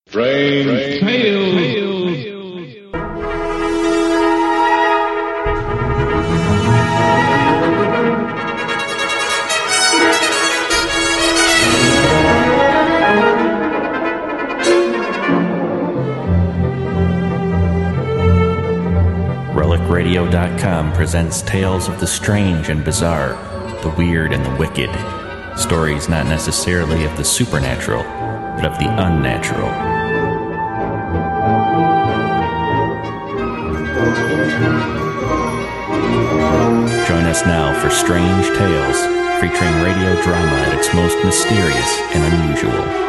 Strange Tales. RelicRadio.com presents tales of the strange and bizarre, the weird and the wicked. Stories not necessarily of the supernatural, but of the unnatural. Join us now for Strange Tales, featuring radio drama at its most mysterious and unusual.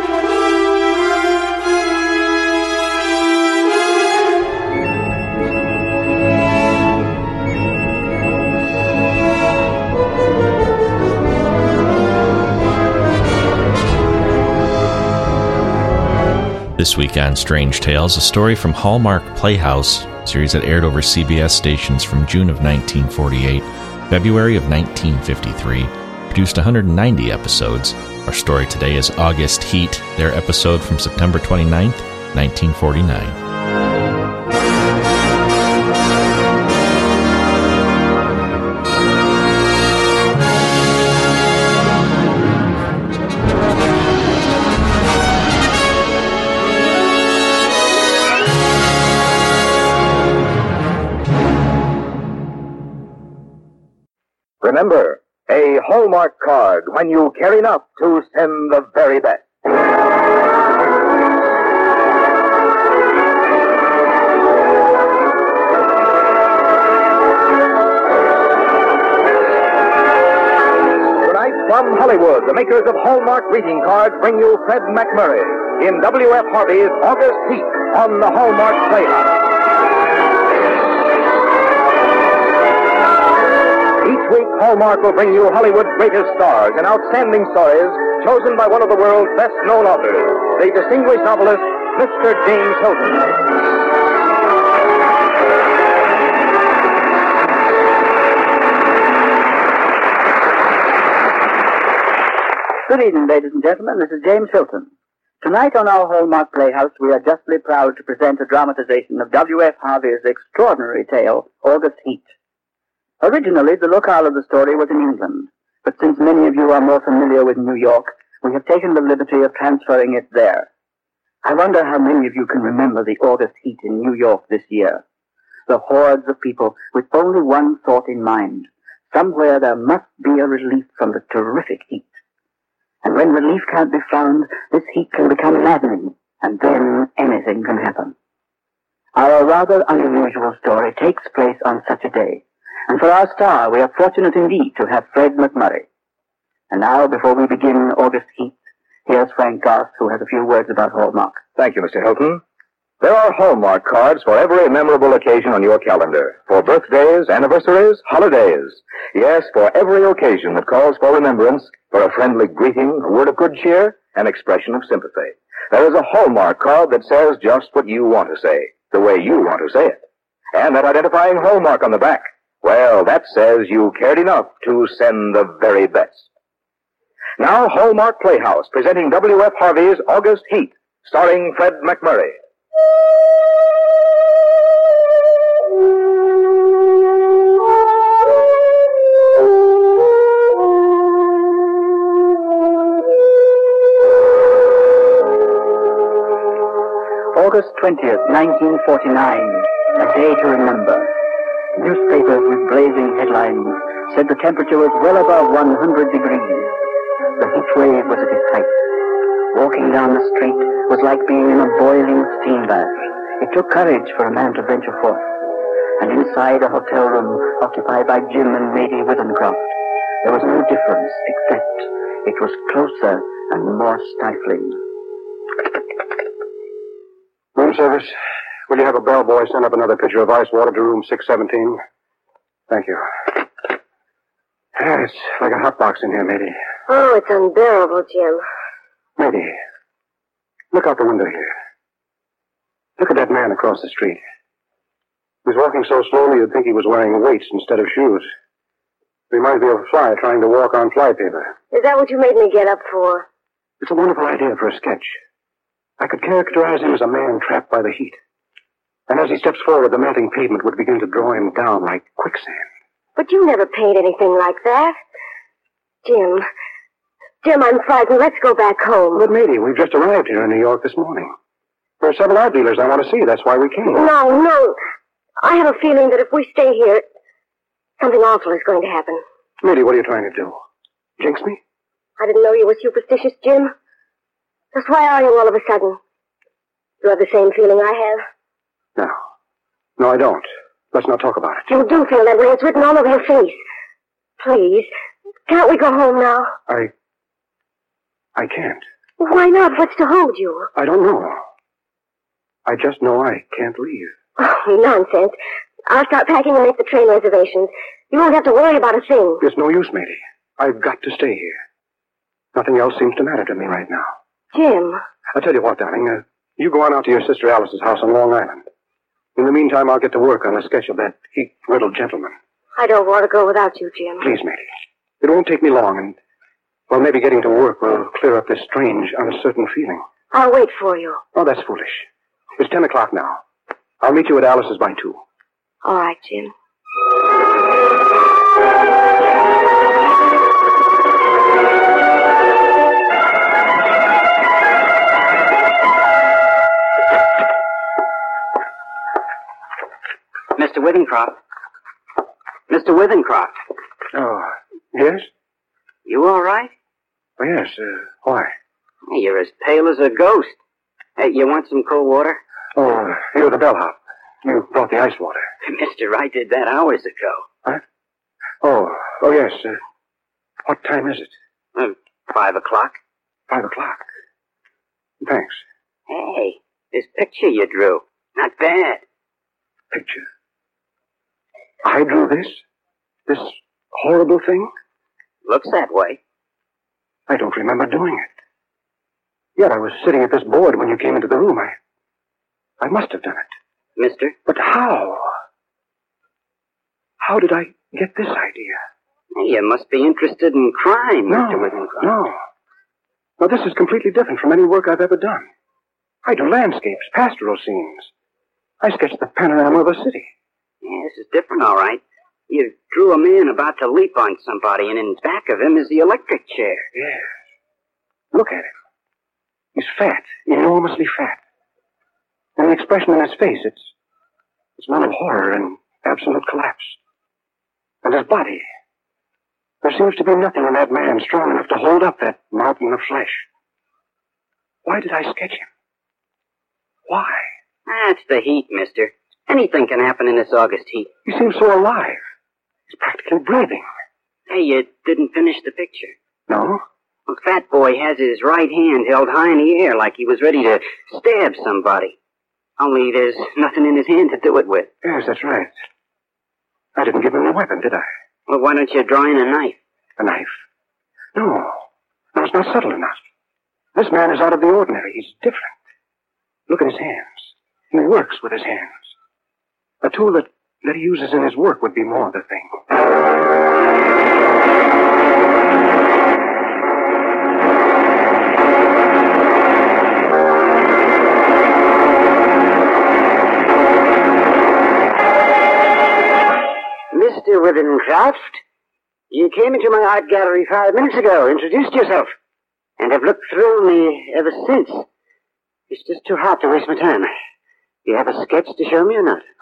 This week on Strange Tales, a story from Hallmark Playhouse, a series that aired over CBS stations from June of 1948, February of 1953, produced 190 episodes. Our story today is August Heat, their episode from September 29th, 1949. Remember, a Hallmark card when you care enough to send the very best. Tonight, from Hollywood, the makers of Hallmark greeting cards bring you Fred McMurray in W.F. Harvey's August Heat on the Hallmark Playhouse. Each week, Hallmark will bring you Hollywood's greatest stars and outstanding stories chosen by one of the world's best-known authors, the distinguished novelist, Mr. James Hilton. Good evening, ladies and gentlemen. This is James Hilton. Tonight on our Hallmark Playhouse, we are justly proud to present a dramatization of W.F. Harvey's extraordinary tale, August Heat. Originally, the locale of the story was in England, but since many of you are more familiar with New York, we have taken the liberty of transferring it there. I wonder how many of you can remember the August Heat in New York this year. The hordes of people with only one thought in mind. Somewhere there must be a relief from the terrific heat. And when relief can't be found, this heat can become maddening, and then anything can happen. Our rather unusual story takes place on such a day. And for our star, we are fortunate indeed to have Fred McMurray. And now, before we begin August Heat, here's Frank Goss, who has a few words about Hallmark. Thank you, Mr. Hilton. There are Hallmark cards for every memorable occasion on your calendar. For birthdays, anniversaries, holidays. Yes, for every occasion that calls for remembrance, for a friendly greeting, a word of good cheer, an expression of sympathy. There is a Hallmark card that says just what you want to say, the way you want to say it. And that identifying Hallmark on the back. Well, that says you cared enough to send the very best. Now, Hallmark Playhouse, presenting W.F. Harvey's August Heat, starring Fred McMurray. August 20th, 1949, a day to remember. Newspapers with blazing headlines said the temperature was well above 100 degrees. The heat wave was at its height. Walking down the street was like being in a boiling steam bath. It took courage for a man to venture forth. And inside a hotel room occupied by Jim and Lady Wittencroft, there was no difference except it was closer and more stifling. Room service. Will you have a bellboy send up another pitcher of ice water to room 617? Thank you. Yeah, it's like a hot box in here, matey. Oh, it's unbearable, Jim. Matey, look out the window here. Look at that man across the street. He's walking so slowly you'd think he was wearing weights instead of shoes. Reminds me of a fly trying to walk on flypaper. Is that what you made me get up for? It's a wonderful idea for a sketch. I could characterize him as a man trapped by the heat. And as he steps forward, the melting pavement would begin to draw him down like quicksand. But you never paid anything like that. Jim, I'm frightened. Let's go back home. But, matey, we've just arrived here in New York this morning. There are several art dealers I want to see. That's why we came. No. I have a feeling that if we stay here, something awful is going to happen. Matey, what are you trying to do? Jinx me? I didn't know you were superstitious, Jim. Just why are you all of a sudden? You have the same feeling I have? No, I don't. Let's not talk about it. You do feel that way. It's written all over your face. Please, can't we go home now? I can't. Why not? What's to hold you? I don't know. I just know I can't leave. Oh, nonsense. I'll start packing and make the train reservations. You won't have to worry about a thing. It's no use, matey. I've got to stay here. Nothing else seems to matter to me right now. Jim. I'll tell you what, darling. You go on out to your sister Alice's house on Long Island. In the meantime, I'll get to work on a sketch of that heat-riddled gentleman. I don't want to go without you, Jim. Please, matey. It won't take me long, and, well, maybe getting to work will clear up this strange, uncertain feeling. I'll wait for you. Oh, that's foolish. It's 10 o'clock now. I'll meet you at Alice's by 2. All right, Jim. Mr. Withencroft. Mr. Withencroft. Oh, yes? You all right? Oh, yes, why? Hey, you're as pale as a ghost. Hey, you want some cold water? Oh, you're the bellhop. You brought the ice water. Mister, I did that hours ago. What? Oh, yes. What time is it? 5 o'clock. 5 o'clock. Thanks. Hey, this picture you drew. Not bad. Picture? I drew this? This horrible thing? Looks that way. I don't remember doing it. Yet I was sitting at this board when you came into the room. I must have done it. Mister? But how? How did I get this idea? Hey, you must be interested in crime, Mr. Withencroft. No. Now, this is completely different from any work I've ever done. I do landscapes, pastoral scenes. I sketch the panorama of a city. Yeah, this is different, all right. You drew a man about to leap on somebody, and in back of him is the electric chair. Yes. Look at him. He's fat, enormously fat. And the expression in his face, it's one of horror and absolute collapse. And his body. There seems to be nothing in that man strong enough to hold up that mountain of flesh. Why did I sketch him? Why? That's the heat, mister. Anything can happen in this August heat. He seems so alive. He's practically breathing. Hey, you didn't finish the picture. No? Well, Fat Boy has his right hand held high in the air like he was ready to stab somebody. Only there's nothing in his hand to do it with. Yes, that's right. I didn't give him a weapon, did I? Well, why don't you draw in a knife? A knife? No, it's not subtle enough. This man is out of the ordinary. He's different. Look at his hands. He works with his hands. A tool that he uses in his work would be more the thing. Mr. Withencroft, you came into my art gallery 5 minutes ago, introduced yourself, and have looked through me ever since. It's just too hard to waste my time. Do you have a sketch to show me or not?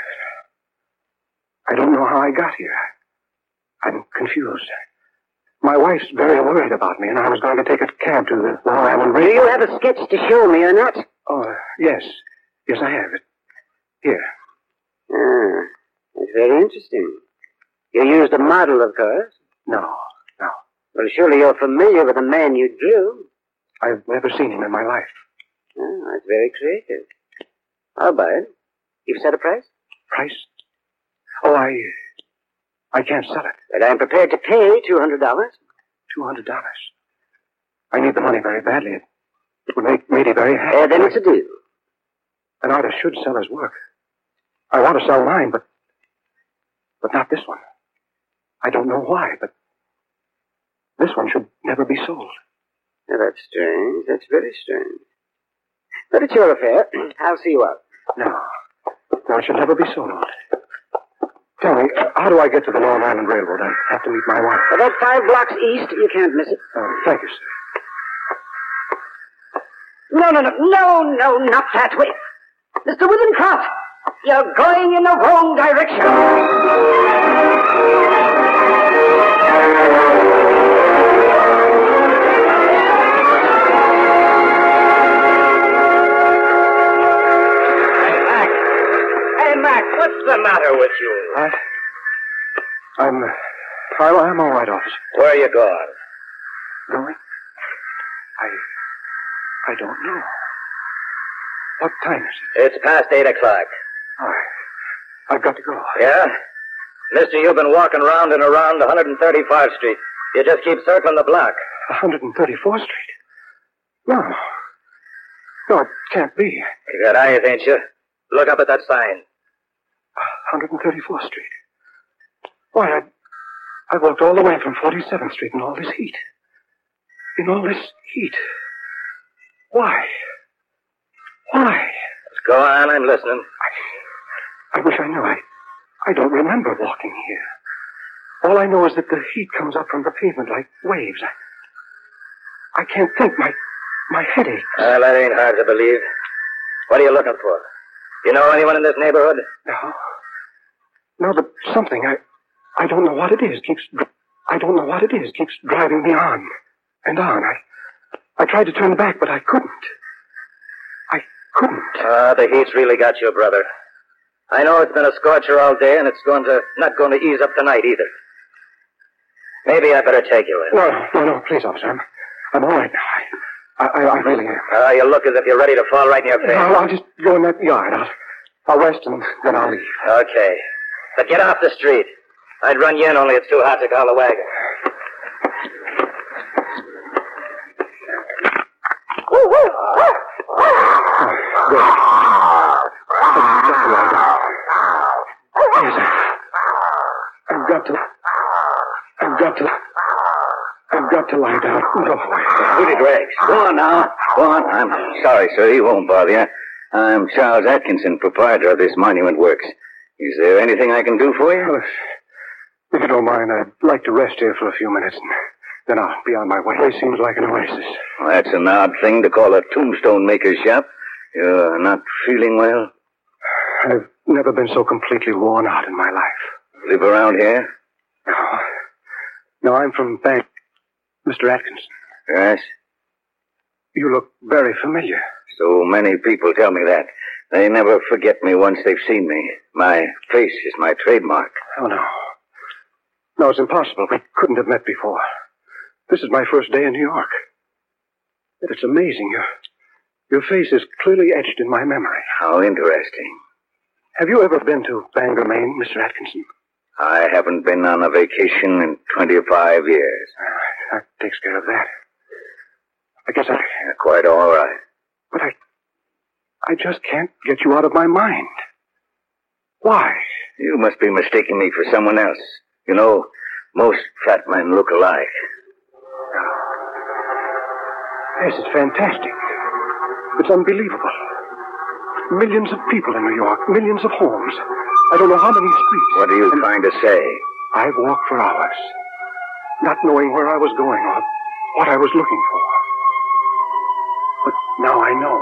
I don't know how I got here. I'm confused. My wife's very worried about me, and I was going to take a cab to the Long Island Railroad. Do you have a sketch to show me or not? Oh, yes. Yes, I have it. Here. Ah, that's very interesting. You used a model, of course. No. Well, surely you're familiar with the man you drew. I've never seen him in my life. Oh, that's very creative. I'll buy it. You've set a price? Price? Oh, I can't sell it. But I'm prepared to pay $200. $200? I need the money very badly. It would make Matey very happy. Then it's a deal. An artist should sell his work. I want to sell mine, but not this one. I don't know why, but this one should never be sold. Now, that's strange. That's very strange. But it's your affair. I'll see you out. No. No, it should never be sold. Tell me, how do I get to the Long Island Railroad? I have to meet my wife. About 5 blocks east. You can't miss it. Thank you, sir. No, not that way. Mr. Wittencroft, you're going in the wrong direction. Hey, Mac, what's the matter with you? I'm all right, officer. Where are you going? Going? I don't know. What time is it? It's past 8 o'clock. I've got to go. Yeah? Mister, you've been walking round and around 135th Street. You just keep circling the block. 134th Street? No, it can't be. You got eyes, ain't you? Look up at that sign. 134th Street. Why, I walked all the way from 47th Street in all this heat. Why? Go on, I'm listening. I wish I knew. I don't remember walking here. All I know is that the heat comes up from the pavement like waves. I can't think. My head aches. Well, that ain't hard to believe. What are you looking for? You know anyone in this neighborhood? No, but something. I don't know what it is. Keeps driving me on and on. I tried to turn back, but I couldn't. The heat's really got you, brother. I know it's been a scorcher all day, and it's not going to ease up tonight either. Maybe I better take you in. No, please, officer. I'm all right now. I really am. You look as if you're ready to fall right in your face. I'll just go in that yard. I'll rest, and then I'll leave. Okay. But get off the street. I'd run you in, only it's too hot to call a wagon. Good. Yes, I've got to lie down. Go away. Goody Greggs. Go on now. Go on. I'm sorry, sir. He won't bother you. I'm Charles Atkinson, proprietor of this Monument Works. Is there anything I can do for you? Well, if you don't mind, I'd like to rest here for a few minutes, and then I'll be on my way. It seems like an oasis. Well, that's an odd thing to call a tombstone maker's shop. You're not feeling well? I've never been so completely worn out in my life. Live around here? No, I'm from Bank. Mr. Atkinson. Yes? You look very familiar. So many people tell me that. They never forget me once they've seen me. My face is my trademark. Oh, no. No, it's impossible. We couldn't have met before. This is my first day in New York. Yet it's amazing. Your face is clearly etched in my memory. How interesting. Have you ever been to Bangor, Maine, Mr. Atkinson? I haven't been on a vacation in 25 years. That takes care of that. I guess Quite all right. But I just can't get you out of my mind. Why? You must be mistaking me for someone else. You know, most fat men look alike. Yes, it's fantastic. It's unbelievable. Millions of people in New York, millions of homes. I don't know how many streets. What are you trying to say? I've walked for hours, not knowing where I was going or what I was looking for. But now I know.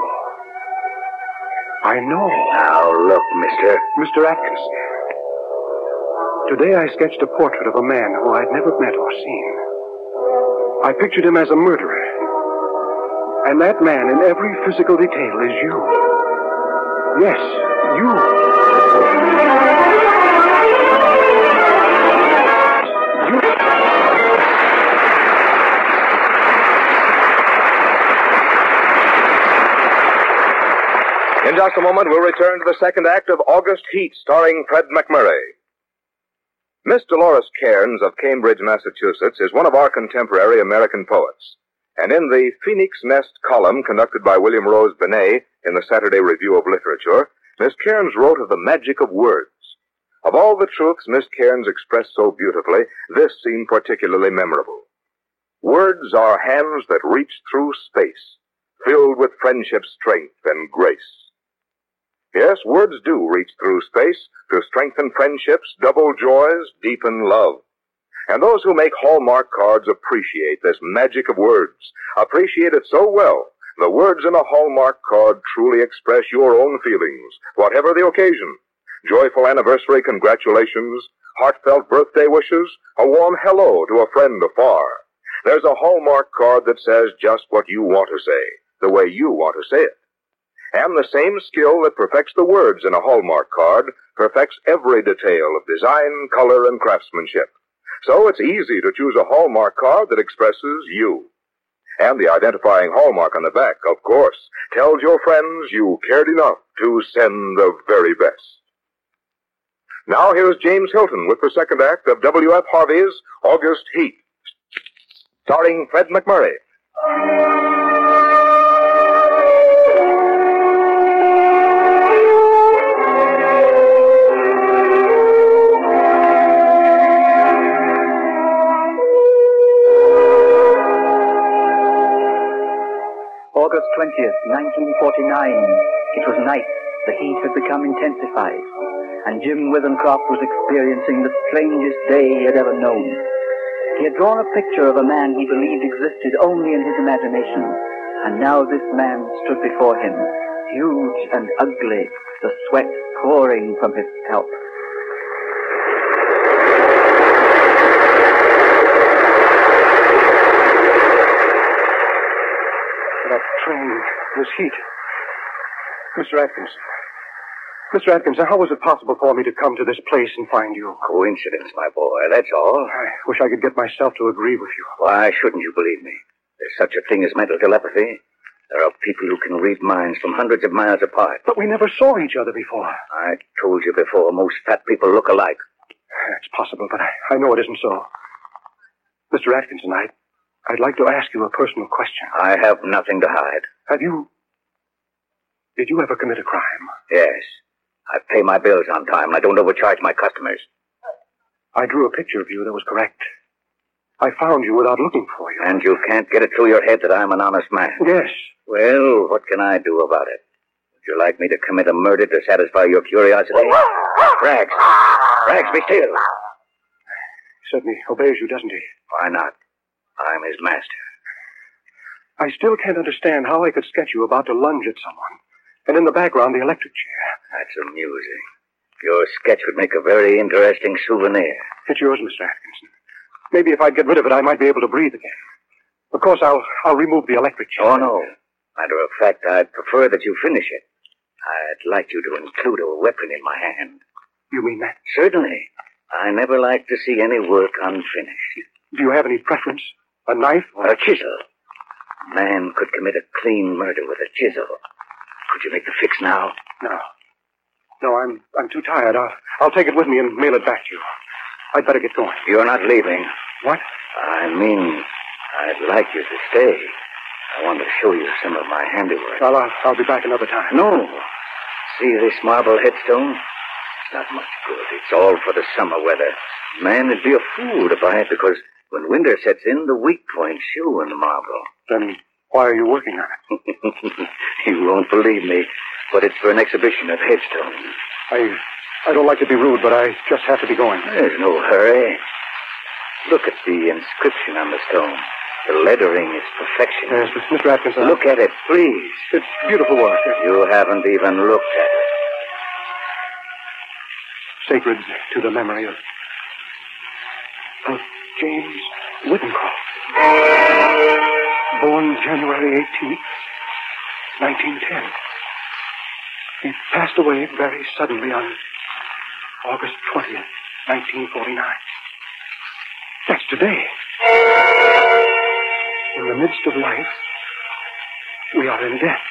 Now, look, mister. Mr. Atkinson. Today I sketched a portrait of a man who I'd never met or seen. I pictured him as a murderer. And that man in every physical detail is you. Yes, you. In just a moment, we'll return to the second act of August Heat, starring Fred McMurray. Miss Dolores Cairns of Cambridge, Massachusetts, is one of our contemporary American poets. And in the Phoenix Nest column conducted by William Rose Benet in the Saturday Review of Literature, Miss Cairns wrote of the magic of words. Of all the truths Miss Cairns expressed so beautifully, this seemed particularly memorable. Words are hands that reach through space, filled with friendship's strength and grace. Yes, words do reach through space to strengthen friendships, double joys, deepen love. And those who make Hallmark cards appreciate this magic of words, appreciate it so well. The words in a Hallmark card truly express your own feelings, whatever the occasion. Joyful anniversary congratulations, heartfelt birthday wishes, a warm hello to a friend afar. There's a Hallmark card that says just what you want to say, the way you want to say it. And the same skill that perfects the words in a Hallmark card perfects every detail of design, color, and craftsmanship. So it's easy to choose a Hallmark card that expresses you. And the identifying Hallmark on the back, of course, tells your friends you cared enough to send the very best. Now here's James Hilton with the second act of W.F. Harvey's August Heat, starring Fred McMurray. August 20th, 1949. It was night. The heat had become intensified, and Jim Withencroft was experiencing the strangest day he had ever known. He had drawn a picture of a man he believed existed only in his imagination, and now this man stood before him, huge and ugly, the sweat pouring from his scalp. That train, this heat. Mr. Atkinson, how was it possible for me to come to this place and find you? Coincidence, my boy, that's all. I wish I could get myself to agree with you. Why shouldn't you believe me? There's such a thing as mental telepathy. There are people who can read minds from hundreds of miles apart. But we never saw each other before. I told you before, most fat people look alike. It's possible, but I know it isn't so. Mr. Atkinson, I'd like to ask you a personal question. I have nothing to hide. Did you ever commit a crime? Yes. I pay my bills on time, and I don't overcharge my customers. I drew a picture of you that was correct. I found you without looking for you. And you can't get it through your head that I'm an honest man? Yes. Well, what can I do about it? Would you like me to commit a murder to satisfy your curiosity? Rags, be still. He certainly obeys you, doesn't he? Why not? I'm his master. I still can't understand how I could sketch you about to lunge at someone, and in the background, the electric chair. That's amusing. Your sketch would make a very interesting souvenir. It's yours, Mr. Atkinson. Maybe if I'd get rid of it, I might be able to breathe again. Of course, I'll remove the electric chair. Oh, no. Matter of fact, I'd prefer that you finish it. I'd like you to include a weapon in my hand. You mean that? Certainly. I never like to see any work unfinished. Do you have any preference? A knife? Or a chisel. A man could commit a clean murder with a chisel. Could you make the fix now? No, I'm too tired. I'll take it with me and mail it back to you. I'd better get going. You're not leaving. What? I mean, I'd like you to stay. I want to show you some of my handiwork. Well, I'll be back another time. No. See this marble headstone? It's not much good. It's all for the summer weather. Man, it'd be a fool to buy it because when winter sets in, the weak points show in the marble. Then why are you working on it? You won't believe me, but it's for an exhibition of headstones. I don't like to be rude, but I just have to be going. There's no hurry. Look at the inscription on the stone. The lettering is perfection. Yes, Mr. Atkinson. Look at it, please. It's beautiful work. You haven't even looked at it. Sacred to the memory of James Withencroft. Born January 18th, 1910. He passed away very suddenly on August 20th, 1949. That's today. In the midst of life, we are in death.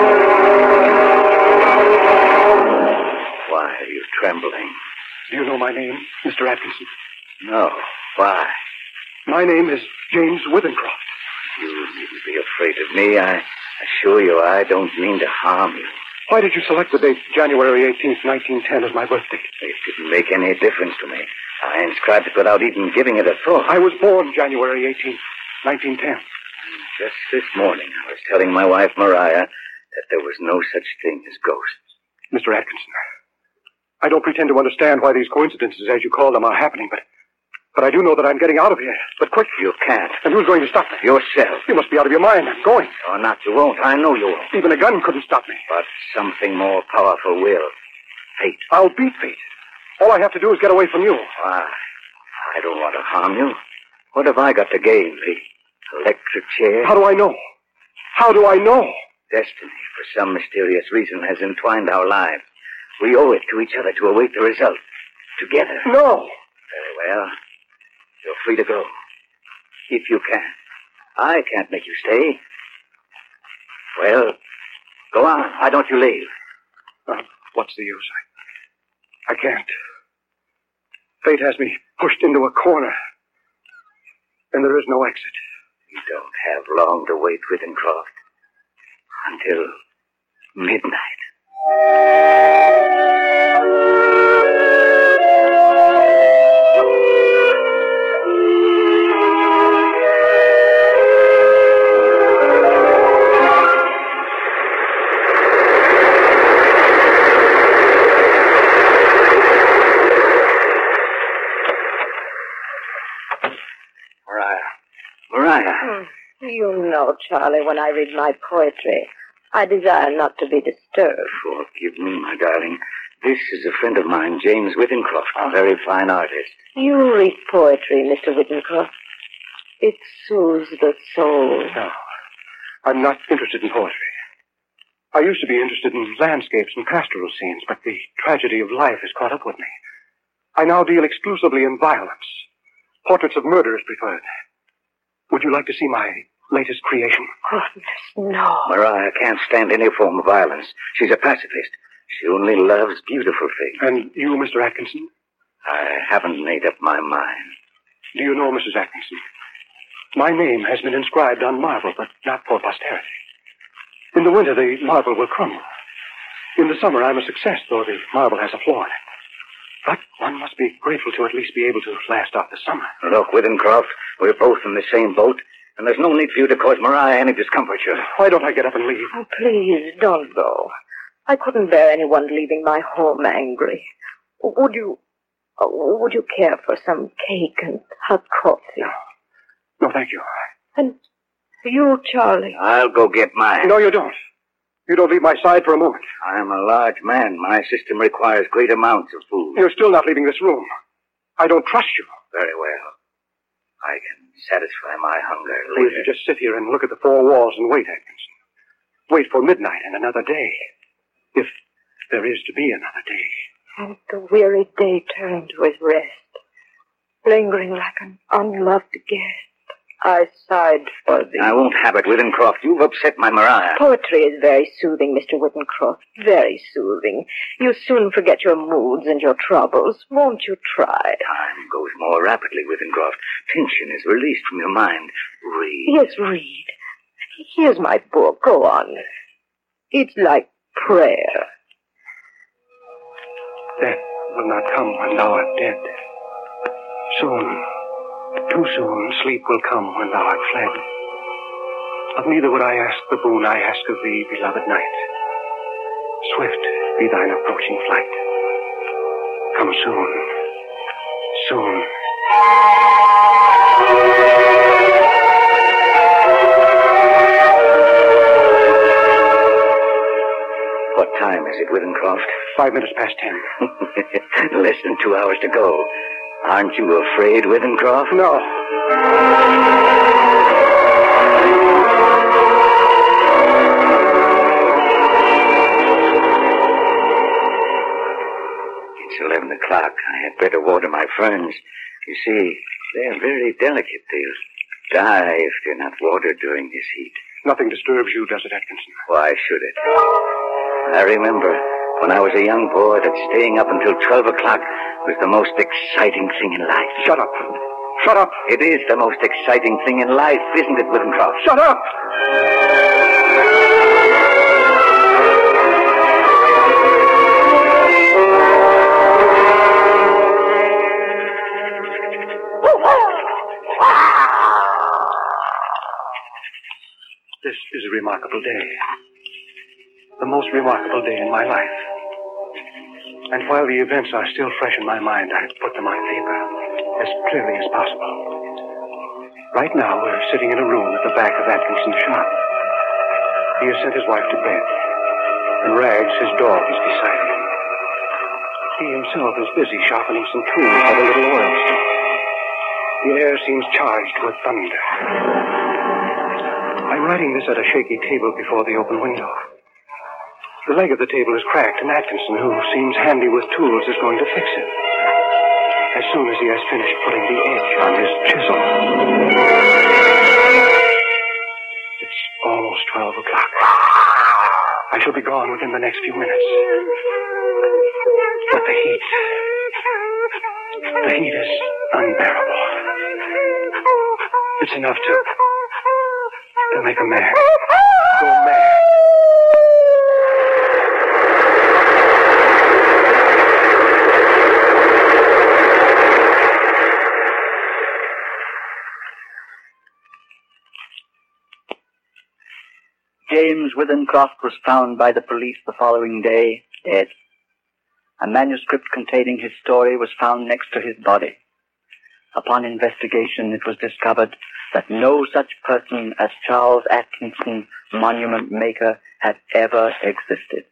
Why are you trembling? Do you know my name, Mr. Atkinson? No. Why? My name is James Withencroft. You needn't be afraid of me. I assure you I don't mean to harm you. Why did you select the date January 18th, 1910 as my birthday? It didn't make any difference to me. I inscribed it without even giving it a thought. I was born January 18th, 1910. Just this morning, I was telling my wife, Mariah, that there was no such thing as ghosts. Mr. Atkinson, I don't pretend to understand why these coincidences, as you call them, are happening, but I do know that I'm getting out of here. But quick. You can't. And who's going to stop me? Yourself. You must be out of your mind. I'm going. Or not, you won't. I know you won't. Even a gun couldn't stop me. But something more powerful will. Fate. I'll beat fate. All I have to do is get away from you. Why, I don't want to harm you. What have I got to gain? The electric chair? How do I know? How do I know? Destiny, for some mysterious reason, has entwined our lives. We owe it to each other to await the result. Together. No. Very well. You're free to go. If you can. I can't make you stay. Well, go on. Why don't you leave? What's the use? I can't. Fate has me pushed into a corner. And there is no exit. You don't have long to wait, Wittencroft. Until midnight. Mariah. You know, Charlie, when I read my poetry, I desire not to be disturbed. Forgive me, my darling. This is a friend of mine, James Wittencroft, a very fine artist. You read poetry, Mr. Wittencroft. It soothes the soul. No, I'm not interested in poetry. I used to be interested in landscapes and pastoral scenes, but the tragedy of life has caught up with me. I now deal exclusively in violence. Portraits of murder is preferred. Would you like to see my latest creation? Goodness, no. Mariah can't stand any form of violence. She's a pacifist. She only loves beautiful things. And you, Mr. Atkinson? I haven't made up my mind. Do you know, Mrs. Atkinson, my name has been inscribed on marble, but not for posterity. In the winter, the marble will crumble. In the summer, I'm a success, though the marble has a flaw in it. But one must be grateful to at least be able to last off the summer. Look, Wittencroft, we're both in the same boat, and there's no need for you to cause Mariah any discomfiture. Why don't I get up and leave? Oh, please, don't go. I couldn't bear anyone leaving my home angry. Would you care for some cake and hot coffee? No, thank you. And you, Charlie? I'll go get mine. No, you don't. You don't leave my side for a moment. I'm a large man. My system requires great amounts of food. You're still not leaving this room. I don't trust you. Very well. I can satisfy my hunger Will later. you just sit here and look at the four walls and wait, Atkinson? Wait for midnight and another day. If there is to be another day. And the weary day turned to his rest, lingering like an unloved guest. I sighed for thee. I won't have it, Wittencroft. You've upset my Mariah. Poetry is very soothing, Mr. Wittencroft. Very soothing. You'll soon forget your moods and your troubles. Won't you try? Time goes more rapidly, Wittencroft. Tension is released from your mind. Read. Yes, read. Here's my book. Go on. It's like prayer. Death will not come when thou art dead. Soon, too soon, sleep will come when thou art fled. Of neither would I ask the boon I ask of thee, beloved night. Swift be thine approaching flight. Come soon, soon. What time is it, Wittencroft? 5 minutes past 10. Less than 2 hours to go. Aren't you afraid, Wittencroft? No. It's 11 o'clock. I had better water my ferns. You see, they're very delicate. They'll die if they're not watered during this heat. Nothing disturbs you, does it, Atkinson? Why should it? I remember when I was a young boy that staying up until 12 o'clock was the most exciting thing in life. Shut up. Shut up. It is the most exciting thing in life, isn't it, Wittencroft? Shut up! a remarkable day. The most remarkable day in my life. And while the events are still fresh in my mind, I put them on paper as clearly as possible. Right now, we're sitting in a room at the back of Atkinson's shop. He has sent his wife to bed, and Rags, his dog, is beside him. He himself is busy sharpening some tools at a little oil stove. The air seems charged with thunder. I'm writing this at a shaky table before the open window. The leg of the table is cracked, and Atkinson, who seems handy with tools, is going to fix it. As soon as he has finished putting the edge on his chisel. It's almost 12 o'clock. I shall be gone within the next few minutes. But the heat is unbearable. It's enough to make a man go mad. James Withencroft was found by the police the following day, dead. A manuscript containing his story was found next to his body. Upon investigation, it was discovered that no such person as Charles Atkinson, monument maker, had ever existed.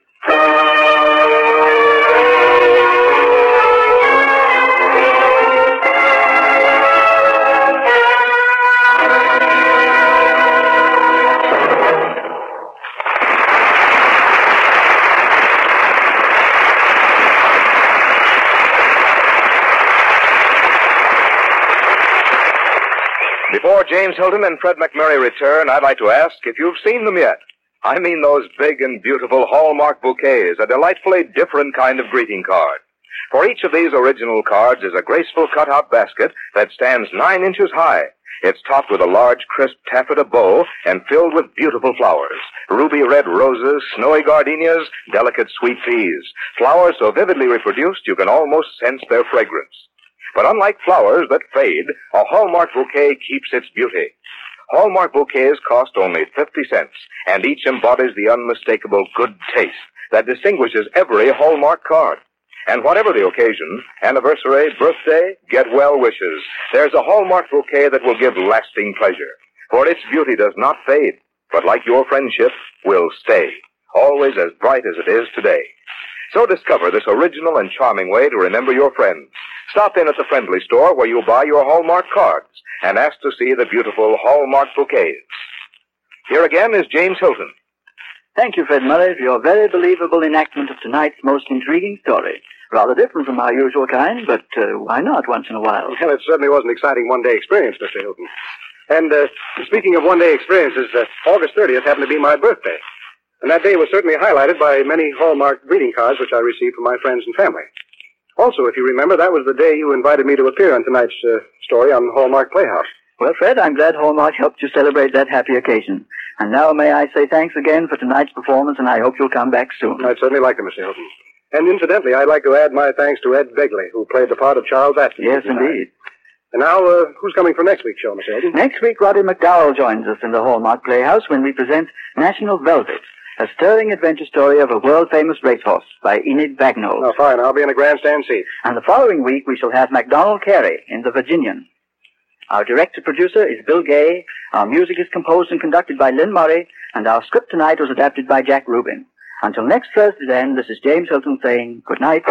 Before James Hilton and Fred McMurray return, I'd like to ask if you've seen them yet. I mean those big and beautiful Hallmark bouquets, a delightfully different kind of greeting card. For each of these original cards is a graceful cutout basket that stands 9 inches high. It's topped with a large, crisp taffeta bow and filled with beautiful flowers. Ruby red roses, snowy gardenias, delicate sweet peas. Flowers so vividly reproduced you can almost sense their fragrance. But unlike flowers that fade, a Hallmark bouquet keeps its beauty. Hallmark bouquets cost only 50 cents, and each embodies the unmistakable good taste that distinguishes every Hallmark card. And whatever the occasion, anniversary, birthday, get well wishes, there's a Hallmark bouquet that will give lasting pleasure. For its beauty does not fade, but like your friendship, will stay, always as bright as it is today. So discover this original and charming way to remember your friends. Stop in at the Friendly Store where you'll buy your Hallmark cards and ask to see the beautiful Hallmark bouquets. Here again is James Hilton. Thank you, Fred Murray, for your very believable enactment of tonight's most intriguing story. Rather different from our usual kind, but why not once in a while? Well, it certainly was an exciting one-day experience, Mr. Hilton. And speaking of one-day experiences, August 30th happened to be my birthday. And that day was certainly highlighted by many Hallmark greeting cards which I received from my friends and family. Also, if you remember, that was the day you invited me to appear on tonight's story on Hallmark Playhouse. Well, Fred, I'm glad Hallmark helped you celebrate that happy occasion. And now may I say thanks again for tonight's performance, and I hope you'll come back soon. I'd certainly like to, Mr. Hilton. And incidentally, I'd like to add my thanks to Ed Begley, who played the part of Charles Atkinson. Yes, indeed. And now, who's coming for next week's show, Mr. Hilton? Next week, Roddy McDowell joins us in the Hallmark Playhouse when we present National Velvet, a stirring adventure story of a world-famous racehorse by Enid Bagnall. Oh, fine. I'll be in a grandstand seat. And the following week, we shall have MacDonald Carey in The Virginian. Our director-producer is Bill Gay. Our music is composed and conducted by Lynn Murray. And our script tonight was adapted by Jack Rubin. Until next Thursday, then, this is James Hilton saying good night.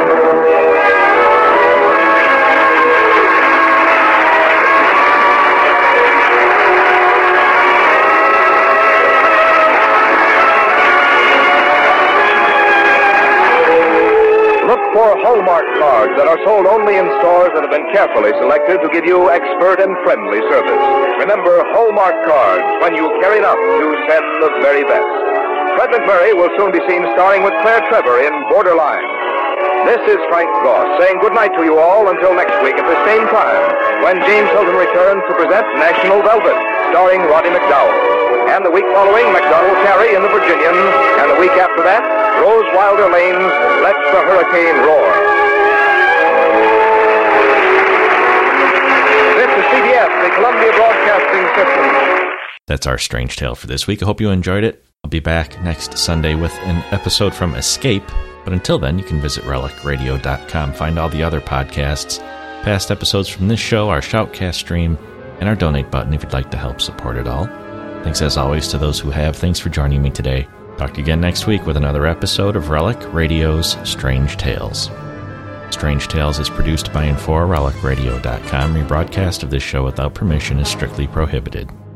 Look for Hallmark cards that are sold only in stores that have been carefully selected to give you expert and friendly service. Remember, Hallmark cards, when you care enough to send the very best. Fred McMurray will soon be seen starring with Claire Trevor in Borderline. This is Frank Goss saying goodnight to you all until next week at the same time when James Hilton returns to present National Velvet, starring Roddy McDowell. And the week following, MacDonald Carey in The Virginian, and the week after that, Rose Wilder Lane's Let the Hurricane Roar. This is CBS, the Columbia Broadcasting System. That's our Strange Tale for this week. I hope you enjoyed it. I'll be back next Sunday with an episode from Escape. But until then, you can visit relicradio.com, find all the other podcasts, past episodes from this show, our Shoutcast stream, and our donate button if you'd like to help support it all. Thanks as always to those who have. Thanks for joining me today. Talk to you again next week with another episode of Relic Radio's Strange Tales. Strange Tales is produced by and for relicradio.com. Rebroadcast of this show without permission is strictly prohibited.